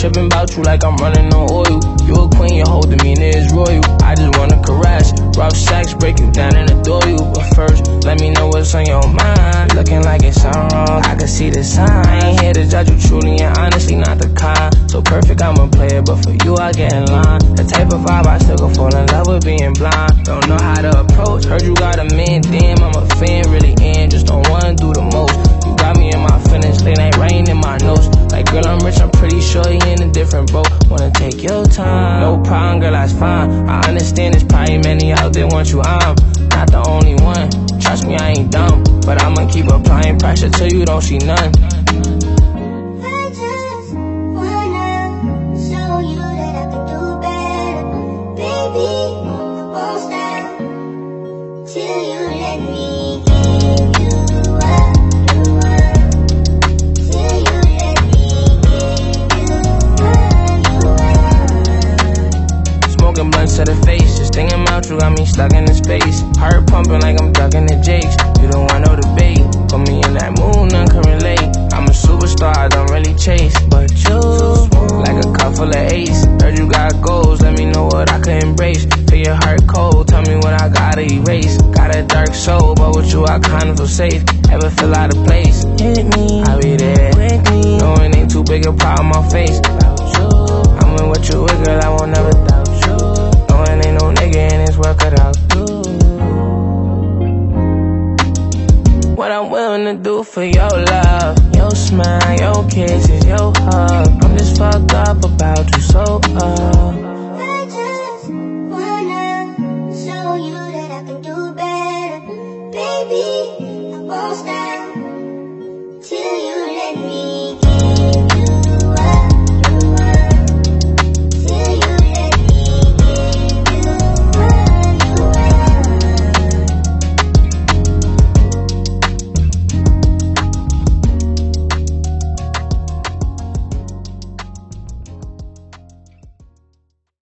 tripping about you like I'm running on oil. You a queen, your whole demeanor is royal. I just wanna caress, rough sex, break you down and adore you. But first, let me know what's on your mind. Looking like it's something wrong, I can see the sign. I ain't here to judge you truly and honestly, not the kind. So perfect, I'm a player, but for you I get in line. The type of vibe I still could fall in love with being blind. Don't know how to approach, heard you got a man, damn, I'm a fan, really in. Just don't wanna do the most. You got me in my feelings, late night rain in my nose. Like girl, I'm rich, I'm pretty sure you in a different boat. Wanna take your time, no problem, girl, that's fine. I understand there's probably many out there want you, I'm not the only one. Trust me, I ain't dumb, but I'ma keep applying pressure till you don't see none. I just wanna show you that I can do better. Baby, I won't stop till you let me give you up. Till you let me give you up. Smoking blunts to the face, just thinking about you got me stuck in the space. Heart pumping like I'm ducking the jakes. You don't want no debate, put me in that mood, none can relate. I'm a superstar, I don't really chase, but you, like a cup full of ace. Heard you got goals, let me know what I could embrace. Feel your heart cold, tell me what I gotta erase. Got a dark soul, but with you I kind of feel safe. Ever feel out of place? Hit me, I'll be there quickly. No, it ain't too big a problem, my face. I'm in with you, girl, I won't never doubt you. No, it ain't no nigga in this world cut out you. What I'm willing to do for your love, your smile, your kisses, your hug. I'm just fucked up about you, so